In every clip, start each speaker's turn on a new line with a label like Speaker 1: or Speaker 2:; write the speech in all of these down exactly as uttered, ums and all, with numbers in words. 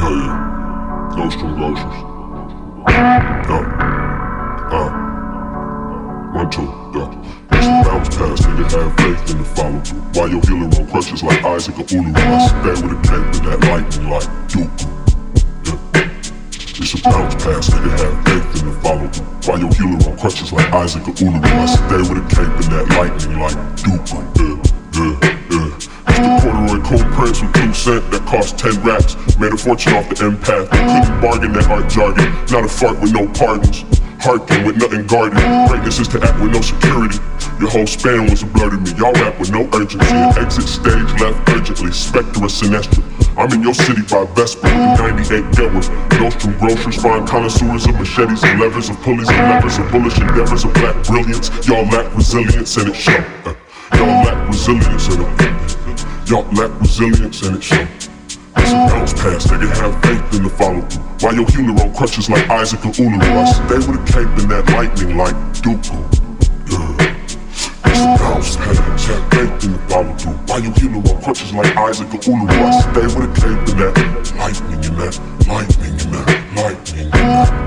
Speaker 1: Hell yeah. Nostrum Groceries. Yeah. Uh. One, two, yeah. It's a bounce pass, nigga, have faith in the follow through. While your healer on crutches like Isaac or Ulu. I sit there with a cape and that lightning like Dooku. Yeah. It's a bounce pass, nigga, have faith in the follow through. While your healer on crutches like Isaac or Ulu. I sit there with a cape and that lightning like Dooku. Yeah, yeah, yeah. It's the corduroy cold prints with two cent that cost ten raps. Made a fortune off the empath. Couldn't bargain that art jargon. Not a fart with no pardons. Harking with nothing guarded. Greatness is to act with no security. Your whole span was a blur to me. Y'all rap with no urgency. And exit stage left urgently. Spectre or Sinestro. I'm in your city by Vespa with the ninety-eight Getworth. Nostrum Groceries, fine connoisseurs of machetes and levers, of pulleys and levers, of bullish endeavors, of black brilliance. Y'all lack resilience and it show. Uh, y'all lack resilience and it Y'all lack resilience and it show. It's a bounce pass, nigga, have faith in the follow through. While your healer on crutches like Isaac or Ulu. I stay with a cape and that lightning like Dooku. Yeah. It's a bounce pass, have faith in the follow through. While your healer on crutches like Isaac or Ulu. I stay with a cape and that lightning in that, lightning in that, lightning in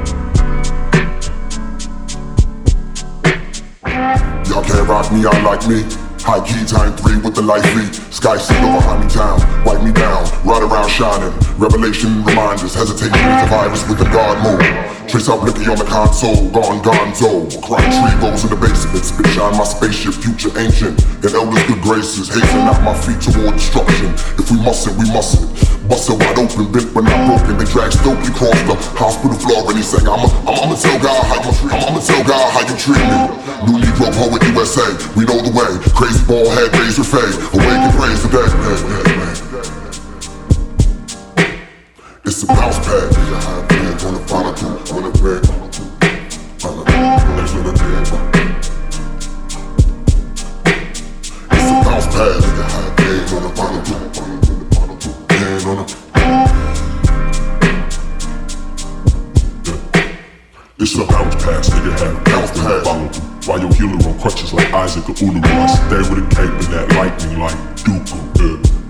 Speaker 1: that.
Speaker 2: Y'all can't rock me out like me. High key time three with the light beat. Sky seal behind me town, wipe me down, ride around shining. Revelation reminders, hesitating with the virus with the guard mode. Trace out Lippy on the console, gone gonzo. Crying tree goes in the basement, spit shine my spaceship, future ancient. And elders good graces, hastening out my feet toward destruction. If we mustn't, we mustn't. Busted wide open, bent but not broken. They dragged Stokely across the hospital floor and he sang, I'm I'ma tell God how you treat me. I'ma tell God how you treat me. New Negro poet U S A, we know the way. Crazy ball head, razor fade. Awake and praise the day. It's a bounce pad. You have hands on the follow through, on the bed. It's a bounce pad. You have hands on the follow through. Hands on the
Speaker 1: It's a bounce pass, nigga, have bounce pass follow through. While your healer on crutches like Isaac or Ulu. I stay with a cape and that lightning like Dooku. Yeah.